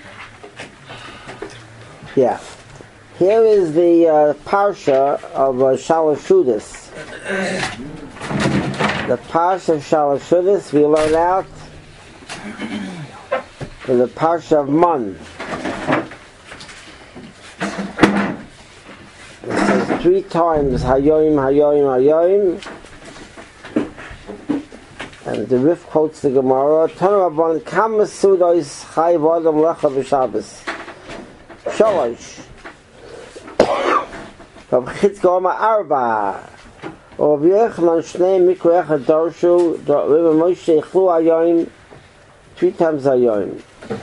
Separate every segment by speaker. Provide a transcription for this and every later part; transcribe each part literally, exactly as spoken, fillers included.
Speaker 1: Yeah. Here is the uh, parsha of uh, Shalashudis. The parsha of Shalashudis we learn out in the parsha of Man. It says three times Hayoim, Hayoim, Hayoim. And the Rif quotes the Gemara, Tanu Rabban Kam Sudois Chai Vodam Lecha B'Shabbos. Shalosh. From Chitzgoma Arba. Or V'yechlan Shnei Mikro Echad Darshu, Rebbe Moshe Chlu Hayoim, three times Hayoim.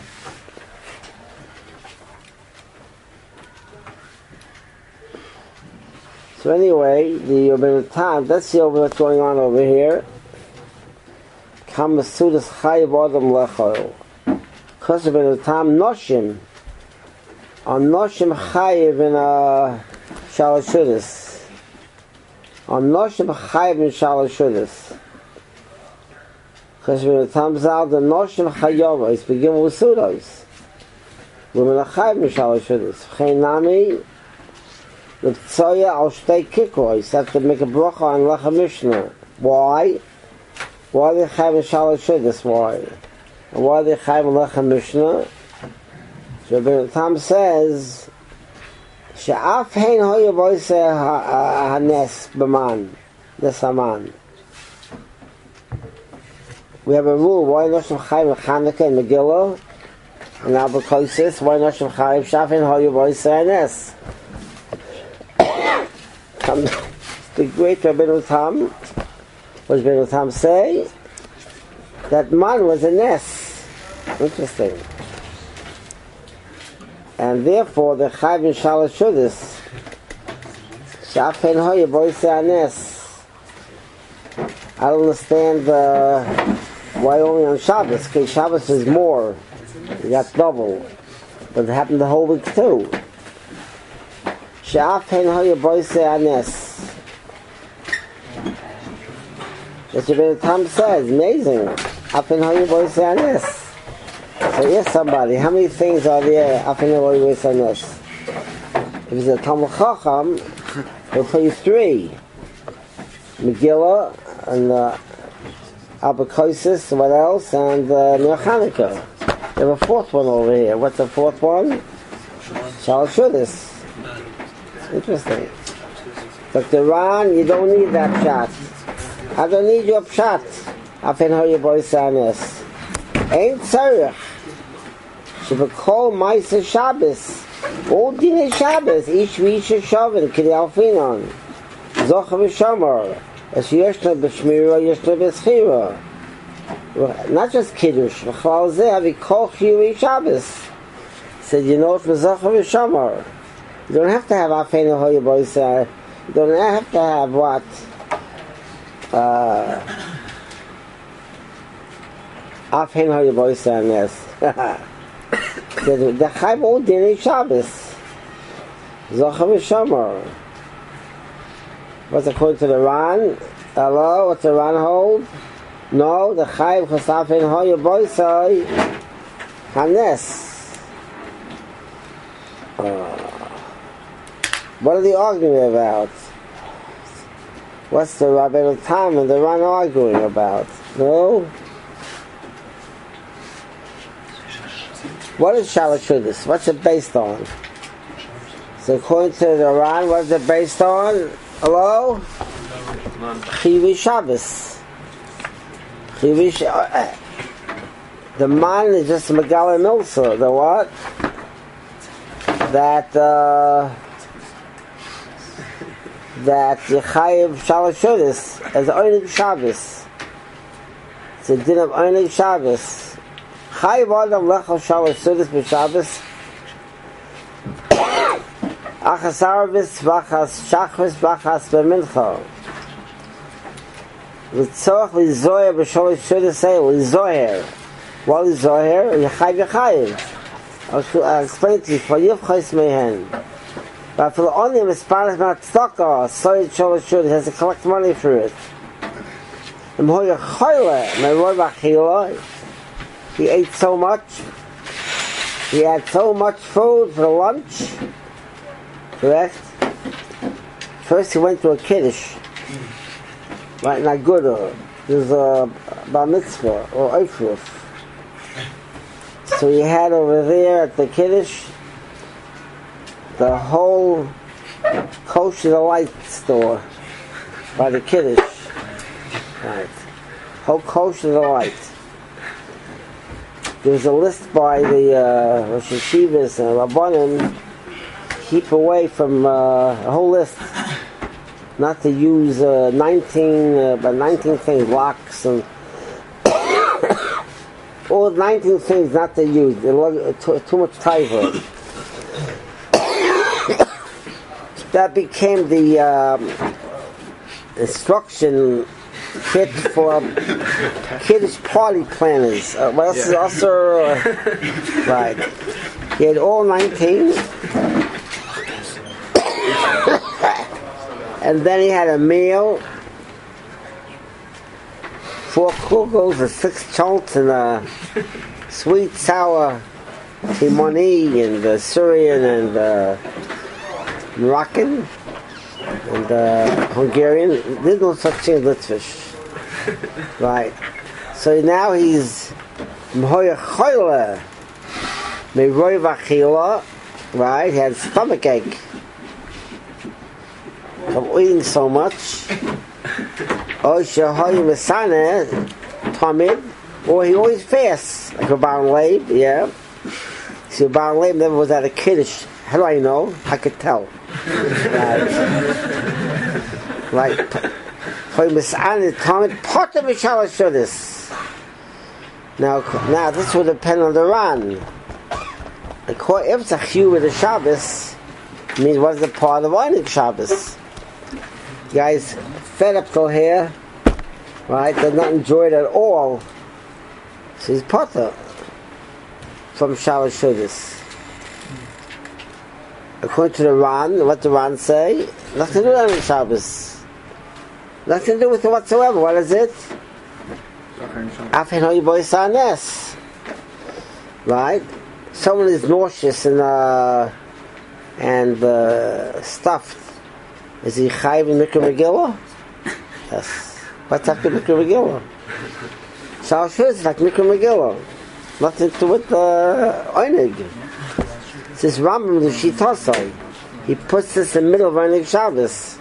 Speaker 1: So anyway, the Rebbe Tam, let's see what's going on over here. Kam Sudas Chai Vodam Lecha. Because Rebbe Tam Noshim. On Noshim Chayiv in a Shalashudis. On Noshim Chayiv in Shalashudis. Because when the time Zal, the Noshim Chayovos begin with Sudos. Women are Chayiv in Shalashudis. Chaynami, the Tzoya al Shtei Kikois, have to make a bracha on Lecha Mishnah. Why? Why are they Chayiv in Shalashudis? Why? And why are they Chayiv in Lecha Mishnah? Rabbi Tam says, "She'af hein hoya voise hanes b'man, nesaman." We have a rule: why noshim chayim Chanukah and Megillah and Abakosis? Why noshim chayim she'af hein hoya voise hanes? The great Rabbi Tam, what did Rabbi Tam say? That man was a nes. Interesting. And therefore the Chayv in Shalashudis Sha'afen Hoya Boise Anes. I don't understand uh, why only on Shabbos, because Shabbos is more, you got double, but it happened the whole week too. Sha'afen Hoya Boise Anes. That's what the Tam says, amazing. Afen Hoya Boise Anes. So yes, somebody, how many things are there up in the way with on this? If it's a Talmud Chacham, he'll tell you three. Megillah, and uh, Abakosis, what else? And uh, Ner Chanukah. There's a fourth one over here. What's the fourth one? Shalashudis. Interesting. Doctor Ron, you don't need that shot. I don't need your shot. Afen Hoya Boise Anes. Ain't tzarich. Shebekol Ma'aser Shabbos. All Dinei Shabbos. Ish v'isha shavin k'dei alfinon. Zocha v'shamar. As yeshna b'shmira, yeshna b'schira. Not just kiddush. V'chlal zeh havi kol chiyuvei Shabbos. Said, you know, for Zocha v'shamar. You don't have to have Afen Hoya Boise. You don't have to have what? Uh... Afen Hoya Boise Anes. The Chayv all Dinei Shabbos. Zocha v'shamar. What's according to the Ran? Hello, what's the Ran hold? No, the Chayv chas Afen Hoya Boise Hanes. What are they arguing about? What's the Rabbi Tam and the Ran arguing about? No? What is Shalashudis? What's it based on? So according to the Ran, what is it based on? Hello? Chiyuvei Shabbos. Chiyuvei Shabbos. The man is just Megala Milsa. The what? That, uh... that Yechayev Shalashudis as Oyneg Shabbos. It's a din of Oyneg Shabbos. Chayiv Adam Lecha Shalashudis b'Shabbos. Achas Arvis v'achas Shachris v'achas b'Mincha. L'tzoch l'zoyer b'Shalashudis say l'zoyer. What is zoyer? Yechayev Yechayev. I'll explain to you. For Yivchais Mehen. But for the only Misparis Matzaka, so it Shalashudis has to collect money for it. M'hoyer Choyle, M'roy B'Achila. He ate so much he had so much food for lunch. Correct? First he went to a kiddush. Right, not good. There's a bar mitzvah or oifruf. So he had over there at the kiddush the whole kosher light store by the kiddush. Right. Whole kosher light. There was a list by the uh, Rosh Hashivas and Rabbanim, keep away from uh, a whole list, not to use uh, nineteen, uh, about nineteen things, locks and all nineteen things not to use. Too, too much taiva. That became the um, instruction kit for kiddish party planners. Uh, what else yeah. is also uh, right? He had all nineteen, and then he had a meal, four kugels, and six chunks, and a sweet sour timoni, and uh, Syrian, and uh, Moroccan, and uh, Hungarian. There's no such thing as Litvish. Right. So now he's M'hoya Choyle Me'roy V'achila. Right. He had stomach ache from eating so much. Or Shehoy Mesane Tamid. Or he always fasts. Like a Baron Leib. Yeah. See, Baron Leib never was at a kiddush. How do I know? I could tell. Right. Right. Now, now this would depend on the Ran. If it's a chiyuv with the Shabbos, it means what's the part of Einig Shabbos? Guys, fed up till here, right? Did not enjoy it at all. So he's potter from Shabbos Shuddis. According to the Ran, what the Ran say? Nothing to do with Shabbos. Nothing to do with it whatsoever. What is it? Right? Someone is nauseous and uh, and uh, stuffed. Is he chayiv in Mikra Megillah? Yes. What's after Mikra Megillah? Shalosh is like Mikra Megillah. Nothing to do with uh, Einig. This Rambam, the Shitasai, he puts this in the middle of Einig Shabbos.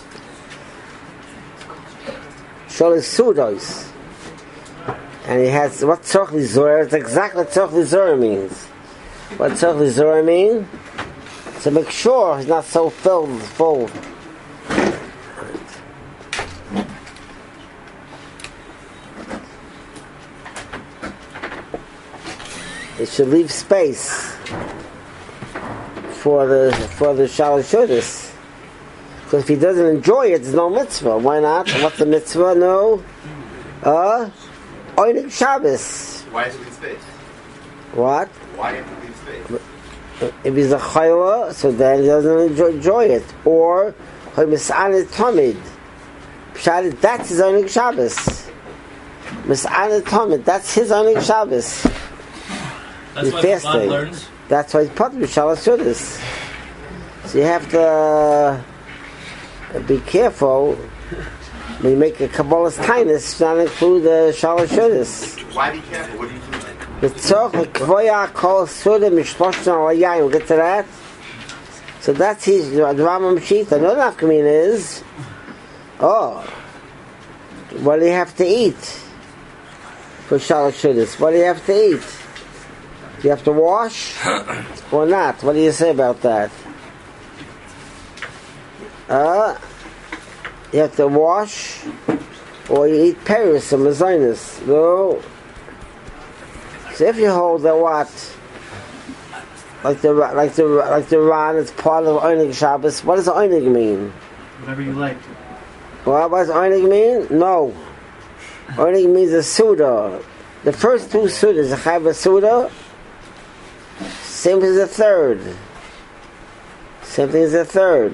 Speaker 1: Sholis Sudos. And he has what Tzorch Lizor, it's exactly what Tzorch Lizor means. What Tzorch Lizor means? To make sure he's not so filled full. It should leave space for the for the Shalosh Shuddis. Because if he doesn't enjoy it, there's no mitzvah. Why not? What's the mitzvah? No. Uh, Einig Shabbos.
Speaker 2: Why does it leave space?
Speaker 1: What?
Speaker 2: Why do you have to leave space?
Speaker 1: If he's a chayla, so then he doesn't enjoy, enjoy it. Or, Mis'anit Tamid. Pshat, that's his Einig Shabbos. Mis'anit Tamid, that's his Einig Shabbos.
Speaker 3: That's
Speaker 1: he's
Speaker 3: why
Speaker 1: fasting.
Speaker 3: the learns.
Speaker 1: That's why he's part of Shalosh Shuddis. So you have to uh, be careful when you make a Kabbalah's kindness, not include the Shalosh Shuddis.
Speaker 2: Why be careful? What do you do?
Speaker 1: The tzorch l'kvoya kol suda mishloshna alayai. We'll get to that. So that's his Rambam Shita. Another nafkamina is, oh, what do you have to eat for Shalosh Shuddis? What do you have to eat? Do you have to wash or not? What do you say about that? Uh, you have to wash or you eat peris or mezainis. No. So if you hold that what, like the like the like the Ran, it's part of Einig Shabbos. What does Einig mean?
Speaker 3: Whatever you like.
Speaker 1: Well, what does Einig mean? No. Einig means a Suda. The first two Sudas, the Chayv Suda, same as the third. Same thing as the third.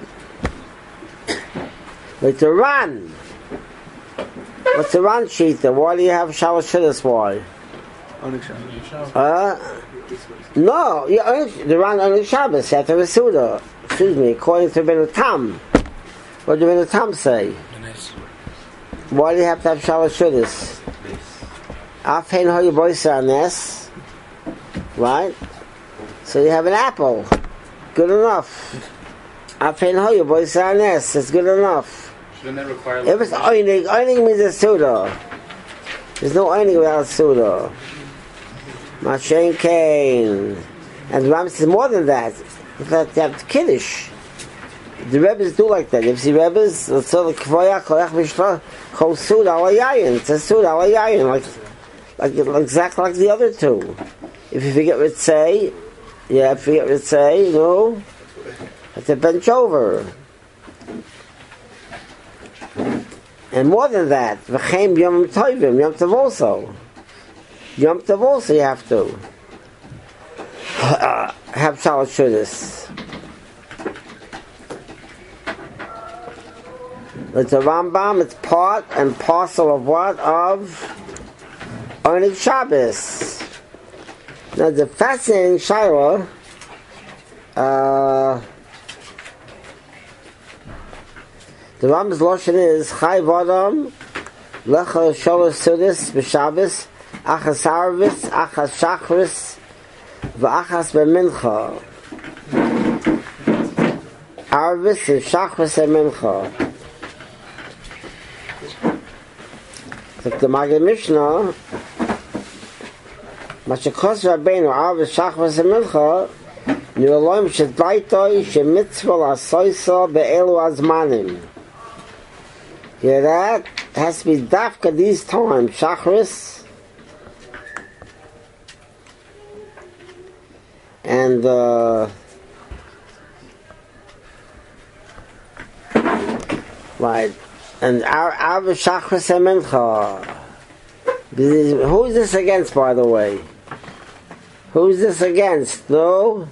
Speaker 1: Like the Ran. What's the Ran Shita? Why do you have Shalosh Shuddis? Why?
Speaker 4: Uh,
Speaker 1: No, yeah, only, they're on only Shabbos, you have to have a Suda. Excuse me, according to Ben Tam. What did Ben Tam say? Why do you have to have Shalosh Shudas? Afein Hoyu Boisa Nes. Right? So you have an apple. Good enough. Afein Hoyu Boisa Nes. It's good enough.
Speaker 3: Shouldn't that require...
Speaker 1: If it's Oinig, Oinig means a Suda. There's no Oinig without Suda. Mashen Kain. And the Ram says more than that. You have to have Kiddush. The Rebbes do like that. If you see Rebbes, let's say the Kvoya, Koyach Mishra, Chol Suda Ala Yayin. It's a Suda Ala Yayin, like, like, like, exactly like the other two. If you forget what say, yeah, if you forget what say, you know, have to bench over. And more than that, V'chein Yom Tovim, Yom Tov also. Yom Tov also you have to uh, have Shalosh Shudas. It's a Rambam, it's part and parcel of what? Of Oneg Shabbos. Now the fascinating Shaila, uh, the Rambam's Lashon is Chai Vadam, Lecha Shalosh Sudis B'Shabbos, Achas Arvis, Achas Shachris, V'achas B'Mincha. Arvis and Shachris and Mincha. Like the Maggid Mishnah, Mashakos Rabbeinu Arvis Shachris and Mincha, Niloim Shedbaitoi Shemitzvah Asoisa Be'elu Azmanim. Yeah, that has to be dafka these times, Shachris. And uh, right, and our our Shachris and Mincha. Who is this against, by the way? Who is this against? No,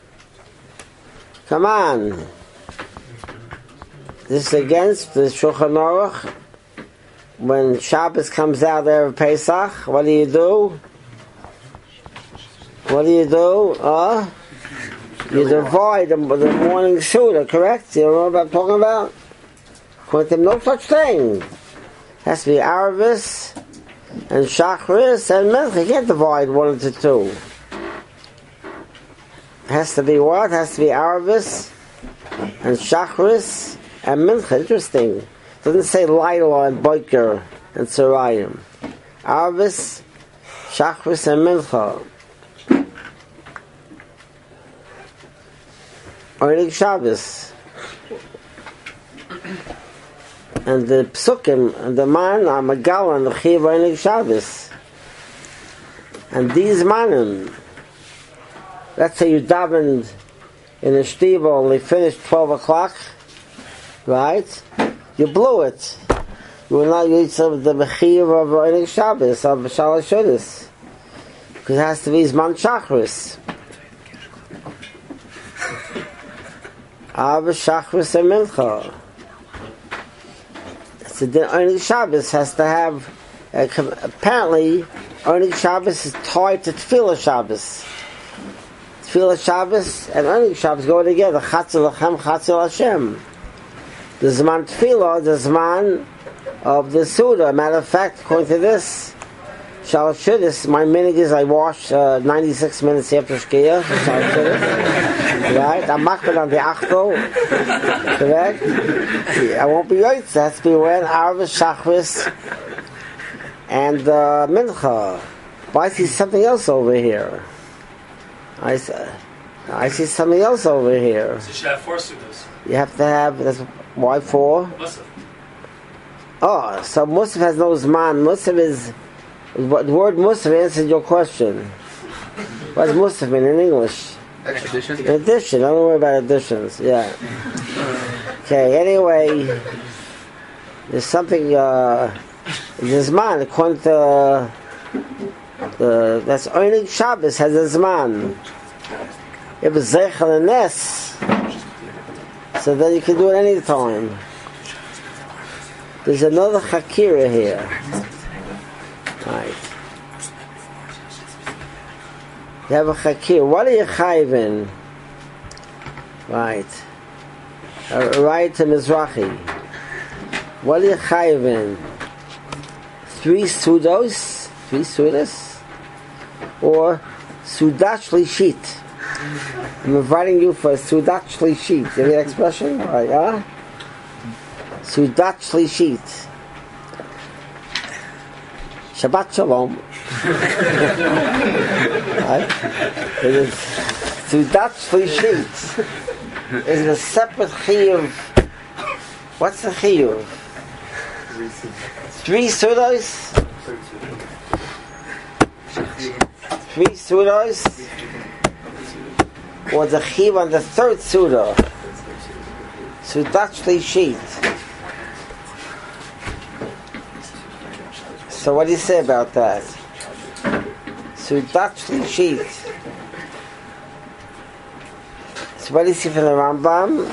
Speaker 1: come on. This is against the Shulchan Aruch. When Shabbos comes out there of Pesach, what do you do? What do you do? Uh, you divide the, the morning Suda, correct? You know what I'm talking about? According to him, no such thing. It has to be Arvis and Shachris and Mincha. You can't divide one into two. It has to be what? It has to be Arvis and Shachris and Mincha. Interesting. It doesn't say Laila and Boiker and Sarayim. Arvis, Shachris and Mincha. Oneg Shabbos. And the Psukim, and the man, are Magal and the Chiv Oneg Shabbos. And these manim, let's say you davened in a shtiva, only finished twelve o'clock, right? You blew it. You will not use some of the Mechiv of Oneg Shabbos, of Shalosh Shudas. Because it has to be Zman Shachris. Av Shachris and Mincha. So the Oneg Shabbos has to have, uh, apparently, Oneg Shabbos is tied to Tefillah Shabbos. Tefillah Shabbos and Oneg Shabbos go together. Chatzil Lachem, Chatzil Hashem. The Zman Tefillah, the Zman of the Suda. Matter of fact, according to this, Shalosh Shudas, my minhag is I wash uh, ninety-six minutes after Shkiyah for Shalosh Shudas. Right? I'm makbid on the Achtel. Correct? I won't be yoitz. It has to be when Arvis, Shachris, and uh, Mincha. But I see something else over here. I, uh, I see something else over here.
Speaker 3: So you should have four sudas.
Speaker 1: You have to have, that's why four?
Speaker 3: Musaf.
Speaker 1: Oh, so Musaf has no Zman. Musaf is, the word Musaf answered your question. What does Musaf mean in English?
Speaker 2: Addition.
Speaker 1: Addition. Don't worry about additions. Yeah. Okay. Anyway, there's something. Uh, there's Zman. According to uh, the that's Oneg Shabbos has a Zman. If it's Zeichel and Nes, so then you can do it any time. There's another Chakira here. Right. You have a chakir. What are you chayvin? Right. Uh, right to Mizrahi. What are you chayvin? Three sudos? Three sudas? Or sudat shlishit? I'm inviting you for a sudat shlishit. You have the expression? Right, huh? Sudat shlishit. Shabbat shalom. Right? It is sudat shlishit. It is a separate chiyuv. What's the chiyuv? Three sudos? Three sudos? Or the chiyuv on the third suda? Sudat shlishit. So what do you say about that? Sudat shlishit. So what do you see from the Rambam?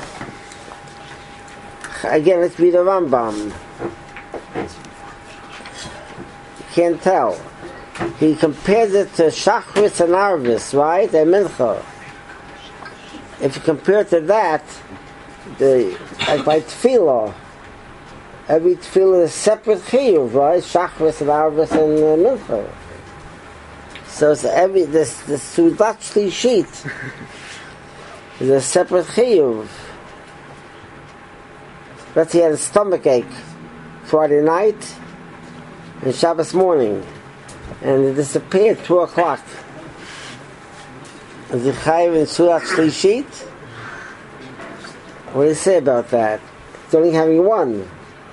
Speaker 1: Again, let's read the Rambam. You can't tell. He compares it to Shachris and Arvis, right? And Mincha. If you compare it to that, the, like by Tefillah, every Tefillah is separate chiyuv, right? Shachris and Arvis and uh, Mincha. So it's every, this, the Sudat Shlishit is a separate chiyuv. Let's say he had a stomach ache Friday night and Shabbos morning, and it disappeared at two o'clock. Is it chayiv in Sudat Shlishit? What do you say about that? It's only having one.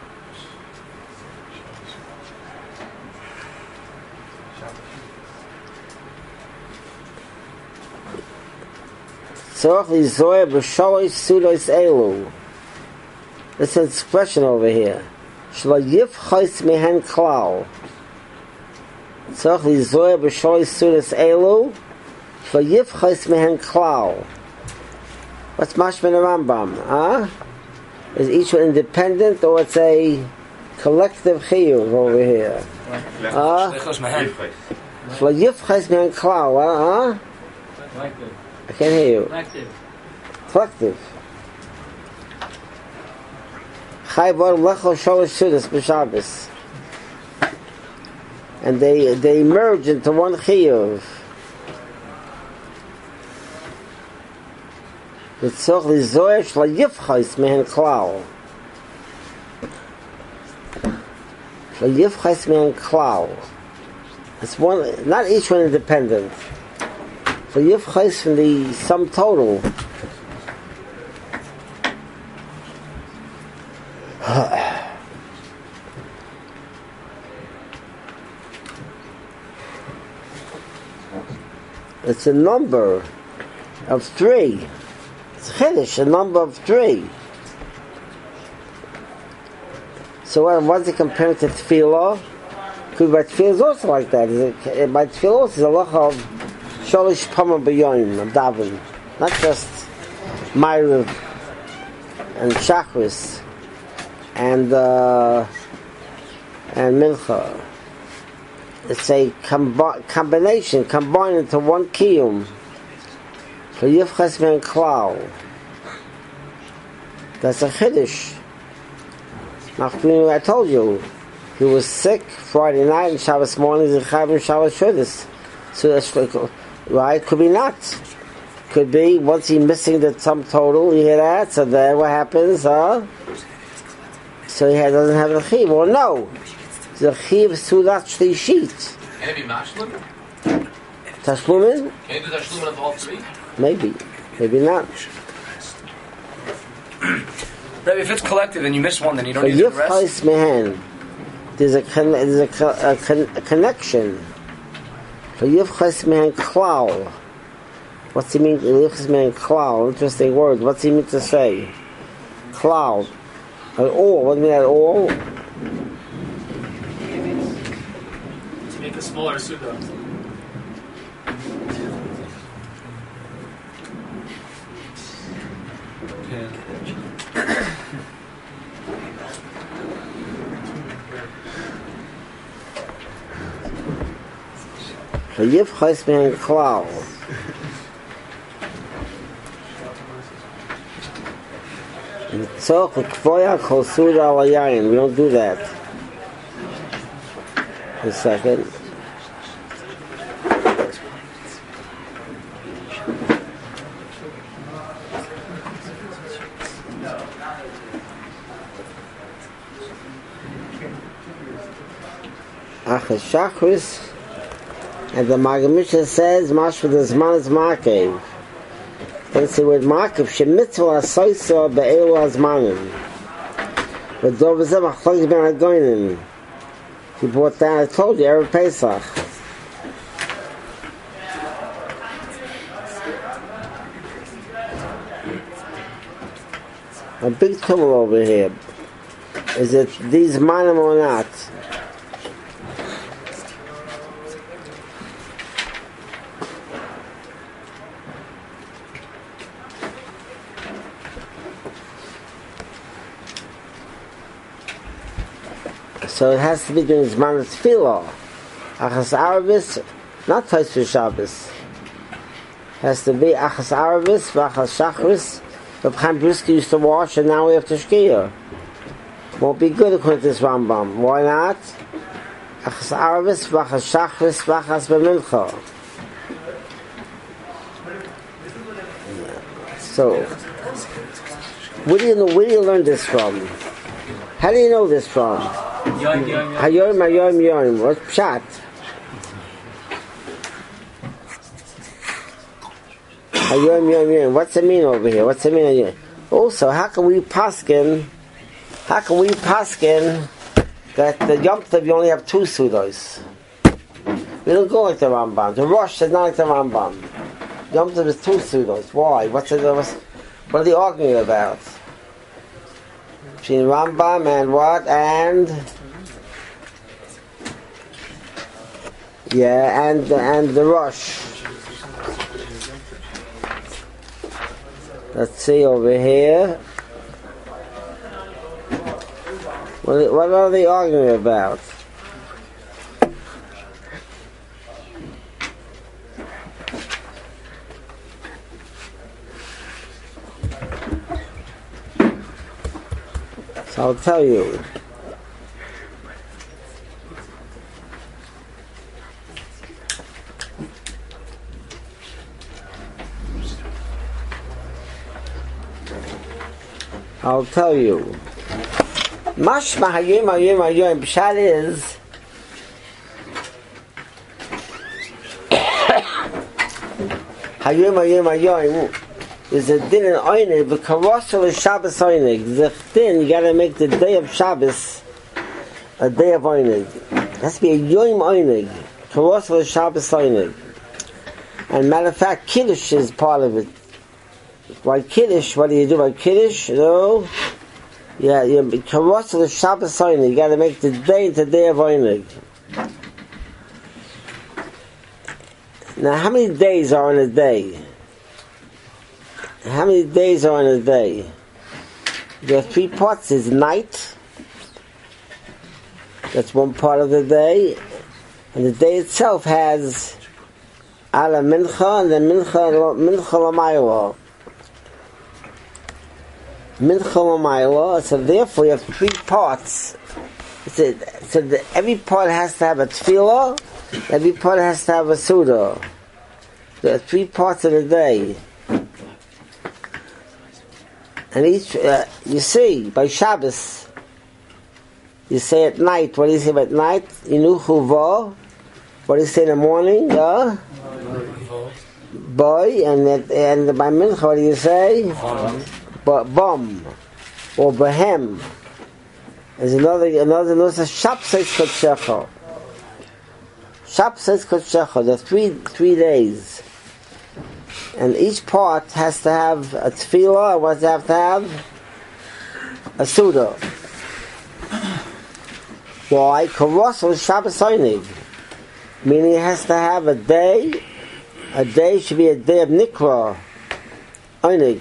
Speaker 1: Tzorach lizoyer b'shalosh sudos elu. This is an expression over here. Shlo yifchos mehen klal. Tzorach lizoyer b'shalosh sudos elu. Shlo yifchos mehen klal. What's mashman the Rambam? Huh? Is each one independent, or it's a collective chiyuv over here? Huh? Shlo yifchos mehen klal. Huh? I can't hear you.
Speaker 3: Collective.
Speaker 1: Collective. Chayvor lecho sholosh sudas b'Shabbos, and they they merge into one chiyuv. V'tzoch lizoyer shlo yifchos mehen klal. Shlo yifchos mehen klal. It's one, not each one independent. For yifchos from the sum total. It's a number of three. It's chiddush, a number of three. So what, what's it compared to tefillah? Because by tefillah is also like that. It, by tefillah also is a lot of sholish pama b'yoyim, of daven. Not just Ma'ariv and Shachris and uh, and Mincha. It's a combi- combination, combined into one kiyum. So Yifchas ben Klal. That's a chiddush. I told you, he was sick Friday night and Shabbos morning, he's in Shabbos Shudas. So that's like, right? Could be not. Could be, once he's missing the sum total, you hear that? So then what happens, huh? So he doesn't have a chiv. Well, no. The chiv sudat shlishit.
Speaker 4: Can it be mashlim?
Speaker 1: Tashlumin?
Speaker 4: Can you do tashlumin of all three?
Speaker 1: Maybe. Maybe not.
Speaker 3: Rabbi, if it's collective and you miss one, then you don't
Speaker 1: So
Speaker 3: need the rest?
Speaker 1: mehen. There's a, con- there's a, co- a, con- a connection. So Yifchas mehen klal. What's he mean? Yifchas mehen klal. Interesting word. What's he mean to say? Klal. At all. What do you mean at all?
Speaker 5: To make a smaller suda.
Speaker 1: So Yifchas mehen klal. So, kvoya kol suda al yayin. We don't do that. A second. Achas Shachris, and the Magamisha says, Mashva the Zman is Makev. Then say with Makev, Shemitzvah Asoysa Be'elu Azmanim. But Dovazem Achlois Ben Agoinim. He brought down, I told you, every Pesach. A big trouble over here. Is it these manim or not? So it has to be during Zman Tefillah. Achas Arvis, not Tais for Shabbos. Has to be Achas Arvis, Achas Shachris. Reb Chaim Brisker used to wash, and now we have to shkia. Won't be good according to this Rambam. Why not? Achas Arvis, Achas Shachris, Achas B'Mincha. So, where do you know? Where do you learn this from? How do you know this from? Hayoim, hayoim, yoim. What's pshat? Hayoim, yoim, yoim. What's it mean over here? What's it mean? Also, how can we paskin? How can we paskin that the Yom Tov you only have two sudos? We don't go like the Rambam. The Rosh is not like the Rambam. Yom Tov is two sudos. Why? What's it? What's, what are they arguing about? Between Rambam and what? And yeah, and and the Rosh. Let's see over here. What, what are they arguing about? So I'll tell you. I'll tell you. Mashma hayim hayim hayim. Pshat is hayim hayim hayim is a din in oynig. V'karosel is Shabbos oynig. The din you got to make the day of Shabbos a day of oynig. It has to be a yom oynig. Karosel is Shabbos oynig. And matter of fact, Kiddush is part of it. By Kiddush, what do you do by Kiddush? You know? Yeah, you Karosel is Shabbos oynig. You got to make the day into the day of oynig. Now, how many days are in a day? How many days are in a day? There are three parts. There's night. That's one part of the day. And the day itself has Ala Mincha and then Mincha Mincha Lamayla. Mincha Lamayla. So therefore you have three parts. So, so the, every part has to have a tefillah. Every part has to have a suda. There are three parts of the day. And each, uh, you see, by Shabbos, you say at night, what do you say at night? Inuchu vo. What do you say in the morning? Uh? Boy. And at, and by Mincha, what do you say? Bum. Or Behem. There's another, another, another Shab says Kodshecha. Shab says Kodshecha. There are three, three days. And each part has to have a tefillah, or what does it have to have? A suda. Why? Karosel is Shabbos oynig. Meaning it has to have a day, a day should be a day of Nikra, oynig.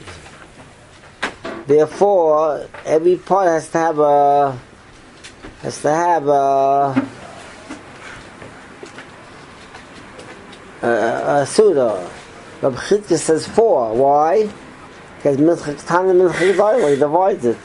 Speaker 1: Therefore, every part has to have a, has to have a, a, a suda. Rabbi Chitke says four. Why? Because Mincha Ketana and Mincha Gedolah, he divides it.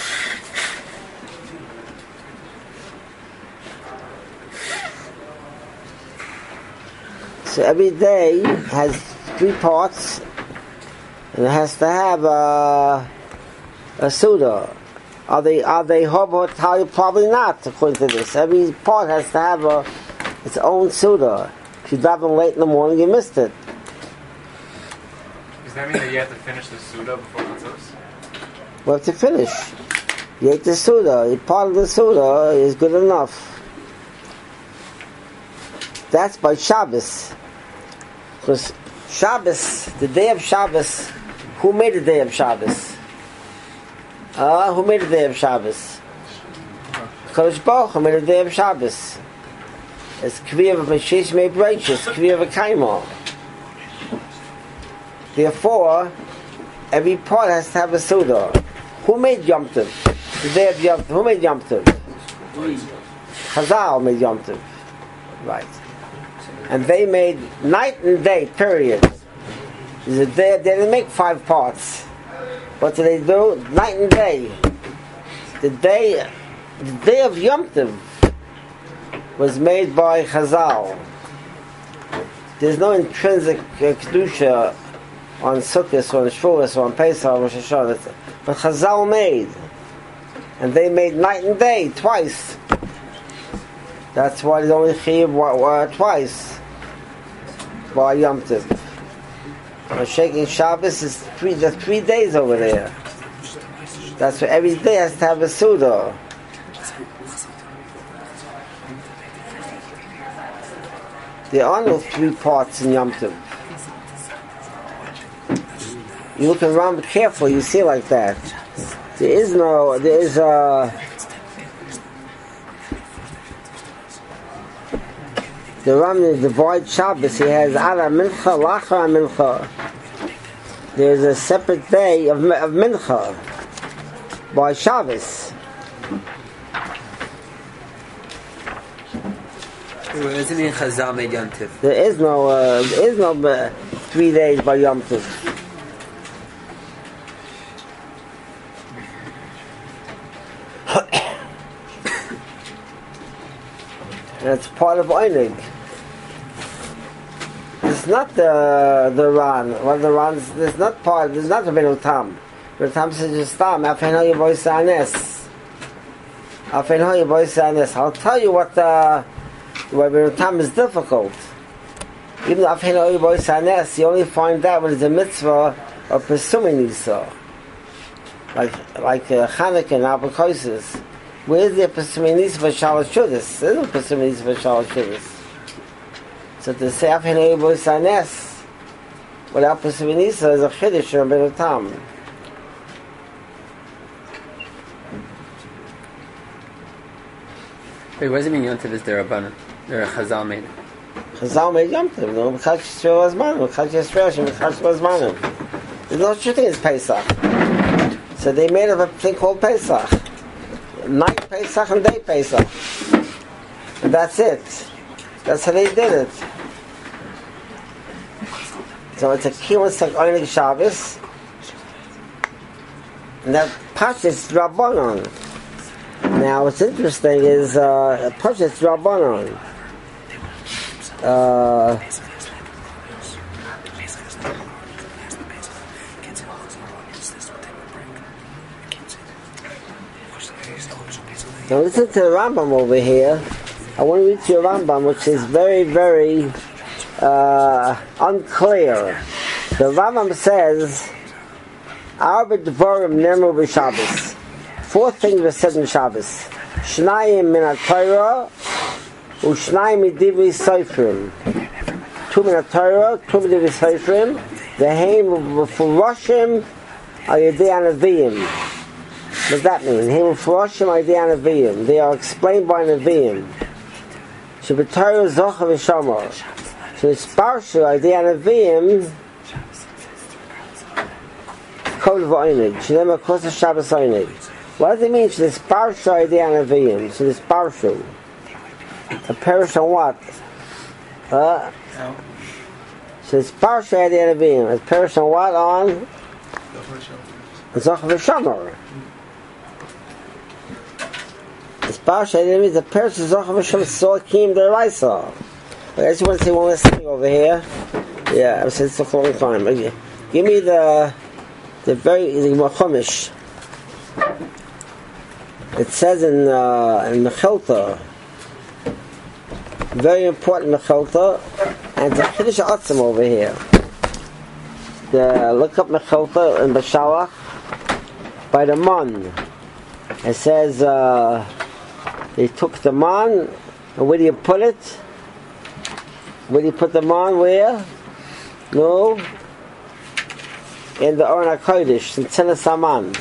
Speaker 1: So every day has three parts, and it has to have a, a Suda. Are they are they Hobot Tali? Probably not, according to this. Every part has to have a, its own Suda. If you daven late in the morning, you missed it.
Speaker 6: Does that mean that you have to finish the Suda before Matzos?
Speaker 1: We have to finish. You ate the Suda. Part of the Suda is good enough. That's by Shabbos. Because Shabbos, the day of Shabbos, who made the day of Shabbos? Uh, who made the day of Shabbos? Kodesh Baruch Hu made the day of Shabbos. It's Kviyah v'Mashiach made righteous, Kviyah v'Kaimah. Therefore, every part has to have a Suda. Who made Yom Tov? The day of Yom Tov. Who made Yom Tov? Chazal made Yom Tov. Right. And they made night and day, period. They, they didn't make five parts. What do they do? Night and day. The day, the day of Yom Tov was made by Chazal. There's no intrinsic uh, Kedusha on Sukkot or on Shavuos or on Pesach or Rosh Hashanah. But Chazal made. And they made night and day, twice. That's why there's only Chiyuv uh, twice. By Yom Tov. Now, shaking Shabbos is three, there's three days over there. That's why every day has to have a Suda. There are no three parts in Yom Tov. You look around carefully, you see like that. There is no, there is a... The Rambam divides Shabbos. He has Ala Mincha, Lacha Mincha. There's a separate day of, of Mincha by Shabbos.
Speaker 7: What does it mean Chazal made Yom Tov?
Speaker 1: There is no, uh, there is no uh, three days by Yom Tov. That's part of Einig. It's not the the Ran. Well, the Ran's. It's not part. It's not the Benu Tam. Benu Tam says just Tam. Afeno Yevoy Sanes. Afeno Yevoy Sanes. I'll tell you what the what Benu Tam is difficult. Even Afeno Yevoy Sanes, you only find that when it's a mitzvah of pursuing Yisrael, like like uh, Chanukah and Abakosis. Where's the Pesiminis for Shalosh Shudas? There's no Pesiminis for Shalosh Shudas. So to say Afhenei Boy Sanes without Pesiminis is a Chiddush or a Benu Tam.
Speaker 7: Wait, what does it mean Yom Tov is the Rabbanan? They're a Chazal made.
Speaker 1: Chazal made Yom Tov. No, B'chad Yisrael Azmanim. B'chad Yisrael B'chad Azmanim. There's no such thing as Pesach. So they made up a thing called Pesach. Night Pesach and day Pesach. And that's it. That's how they did it. So it's a Kibbutz like Einig Shabbos. And that Pashas Rabbanon. Now what's interesting is uh, Pashas Rabbanon. Uh, Now listen to the Rambam over here. I want to read to you a Rambam which is very, very uh, unclear. The Rambam says, Arba Dvorim Nemu B'Shabbos. Four things were said in Shabbos. Shnayim min ha-Torah, u'shnayim midivri Sofrim. Two min ha-Torah, two midivri Sofrim. Ve'heim v'furoshim al-yedei anaviyim. What does that mean? Heim v'furoshim al-yedei anaviyim. They are explained by Naviyim. Sheb'Torah zocha v'shamar. So it's parshu al-yedei anaviyim. Kol v'oinig. Shnema kosa Shabbos oinig. What does it mean? So this parshu al-yedei anaviyim. So this parshu. A parish on what? Uh, so it's parshu al-yedei anaviyim. A parish on what? On Zoch v'shamar. It's Pasha, it means the person Zoch v'shamar Sokim Deraisa. I just want to say one last thing over here. Yeah, I've said this for a long time. Give me the the very the Chumash. It says in uh, in Mechelta, very important Mechelta, and the Chiddush Atzim over here. The look up Mechelta in Bashalach by the man. It says uh, they took the man, and where do you put it? Where do you put the man? Where? No. In the Aron HaKodesh, in Tzena Saman.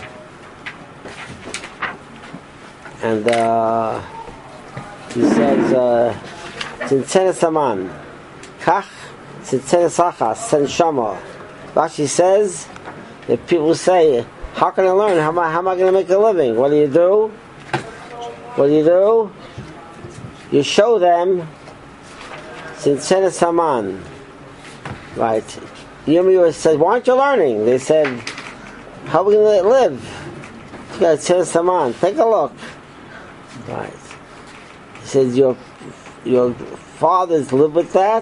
Speaker 1: And uh, he says, uh, in Tzena Saman. Kach, in Tzena Sachas, Sen Shama. Rashi says, that people say, how can I learn? How am I, how am I going to make a living? What do you do? What do you do? You show them Tzena Saman. Right. Yirmiyahu said, why aren't you learning? They said, how are we going to live? You got Tzena Saman. Take a look. Right. He says, your your fathers live with that?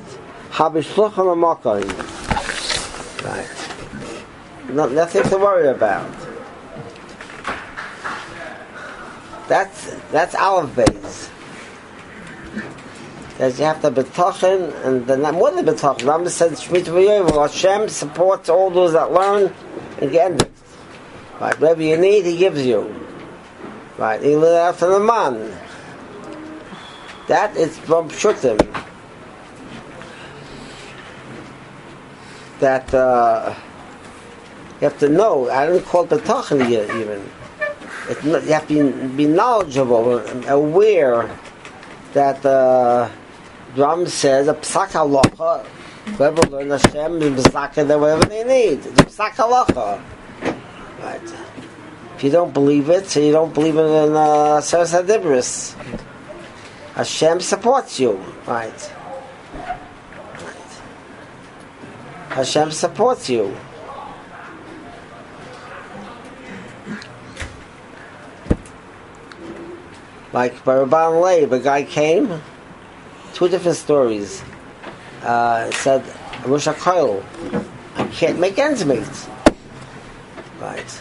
Speaker 1: Right. No, nothing to worry about. That's that's Aleph Beis. That you have to betachin, and then more than betachin. Rambam said Shemitah v'Yom. Hashem supports all those that learn and get it. Right, whatever you need, He gives you. Right, He lives after the man. That is from Pshutim. That uh, you have to know. I don't call it betachin yet, even. It's not, you have to be, be knowledgeable, aware that. Uh, Ram says a psak halacha. Whoever learn Hashem is psak them whatever they need. It's a psak halacha. Right. If you don't believe it, so you don't believe it in uh, Seres HaDibros. Hashem supports you. Right. Right. Hashem supports you. Like by Rabban Leib, a guy came. Two different stories. Uh, it said, Rosh HaKoil, I can't make ends meet. Right.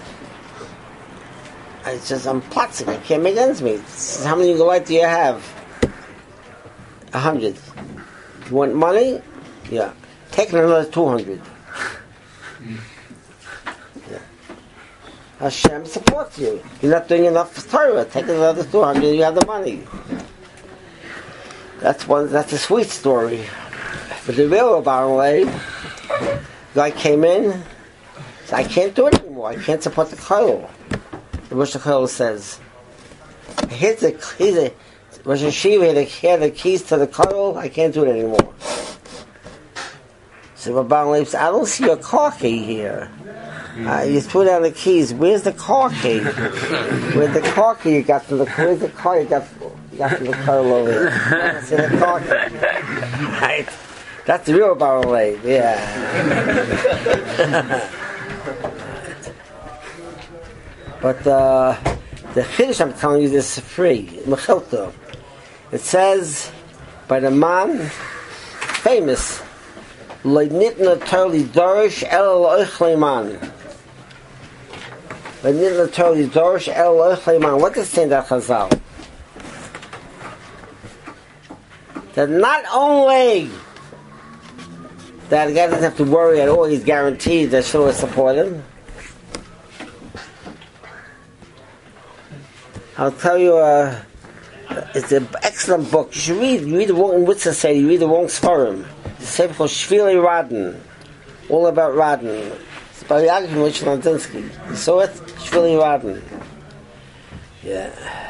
Speaker 1: I just, I'm platzing, I can't make ends meet. Says, how many light do you have? A hundred. You want money? Yeah. Take another two hundred. Yeah. Hashem supports you. You're not doing enough for Torah. Take another two hundred, you have the money. That's one. That's a sweet story. But the real Baron Leib, guy came in, said, I can't do it anymore. I can't support the Koil. The Rosh Hashanah says, here's the, here's the Rosh Hashiva, here the keys to the Koil, I can't do it anymore. So Baron Leib said, I don't see your car key here. Uh, you threw down the keys. Where's the car key? Where's the car key you got from the Where's the car you got, you got from the car over here? I see the car key. Right. That's the real Baron Leib, yeah. But uh, the Chiddush I'm telling you this is free. Mechelta. It says by the man, famous, Le'nitna Torli Dorish El Oichleiman. What does say that Chazal? That not only that the guy doesn't have to worry at all, he's guaranteed that she'll support him. I'll tell you, uh, it's an excellent book. You should read. You read the wrong in Witzah say you read the wrong Sfarim. It's a paper called Shvili Radin, all about Radin. It's by Yaakov Moshe Landinsky. You saw it? Shvili Radin. Yeah.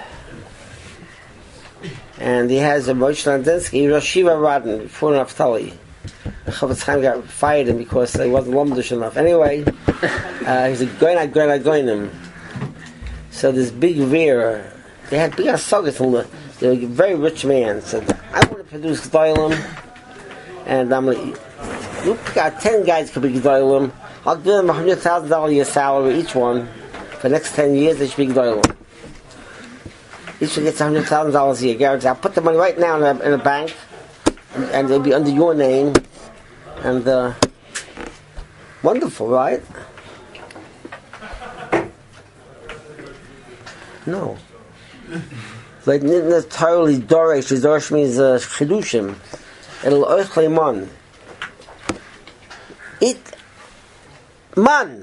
Speaker 1: And he has a Moshe Landinsky, Rosh Shiva Radin, before Naftali. The Chofetz Chaim got fired him because he wasn't Lomdish enough. Anyway, uh, he's a Goyna Goyna Goynim. So this big Veer, they had big asagas. They were a very rich man. Said, I want to produce G'daylim, and I'm like, you got ten guys could be G'daylim. I'll give them a hundred thousand dollars a year salary each one for the next ten years. They should be Gdolim. Each one gets a hundred thousand dollars a year, guaranteed. I'll put the money right now in a, in a bank, and, and it'll be under your name. And uh, wonderful, right? No. Like totally Dorish. Dorish means uh, chidushim. It'll oichle man. It man.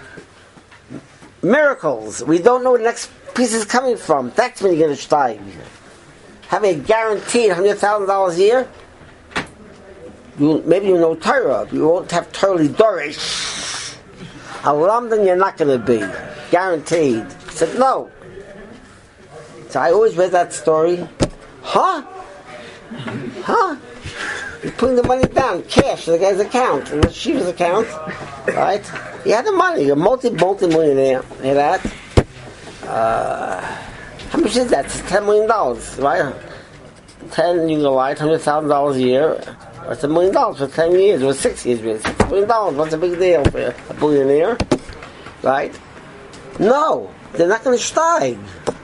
Speaker 1: Miracles. We don't know where the next piece is coming from. That's when you're going to steig. Having a guaranteed hundred thousand dollars a year. You maybe you know Torah. You won't have totally Dorish. A Lamdan you're not going to be guaranteed. He said no. So I always read that story. Huh? Huh? He's putting the money down, cash, in the guy's account, in the Shiva's account, right? He had the money, a multi, multi-millionaire. Hear that? Uh, how much is that? It's ten million dollars, right? Ten, you go right, hundred thousand dollars a year. That's a million dollars for ten years, or six years, really. Six million dollars, what's a big deal for a billionaire? Right? No, they're not going to steig.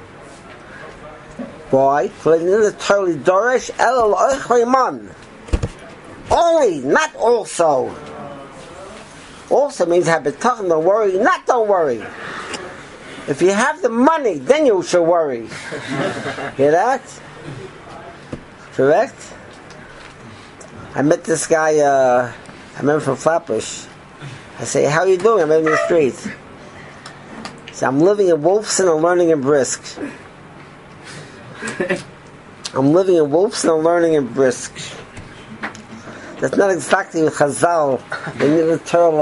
Speaker 1: Why? For the totally Dorish El Oichleiman. Only, not also. Also means have bitachon, don't worry, not don't worry. If you have the money, then you should worry. Hear that? Correct? I met this guy, uh, I remember from Flatbush. I say, how are you doing? I'm in the street. So I'm living in Wolfson and learning in Brisk. I'm living in Wolfson and learning in Brisk. That's not exactly Chazal. They need to tell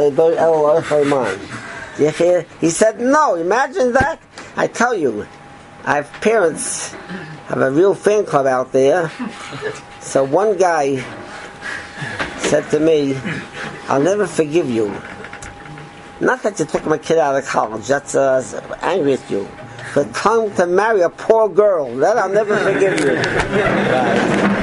Speaker 1: El. He said, no, imagine that. I tell you, I have parents, have a real fan club out there. So one guy said to me, I'll never forgive you. Not that you took my kid out of college, that's uh, angry at you. But come to marry a poor girl, that I'll never forgive you. Right.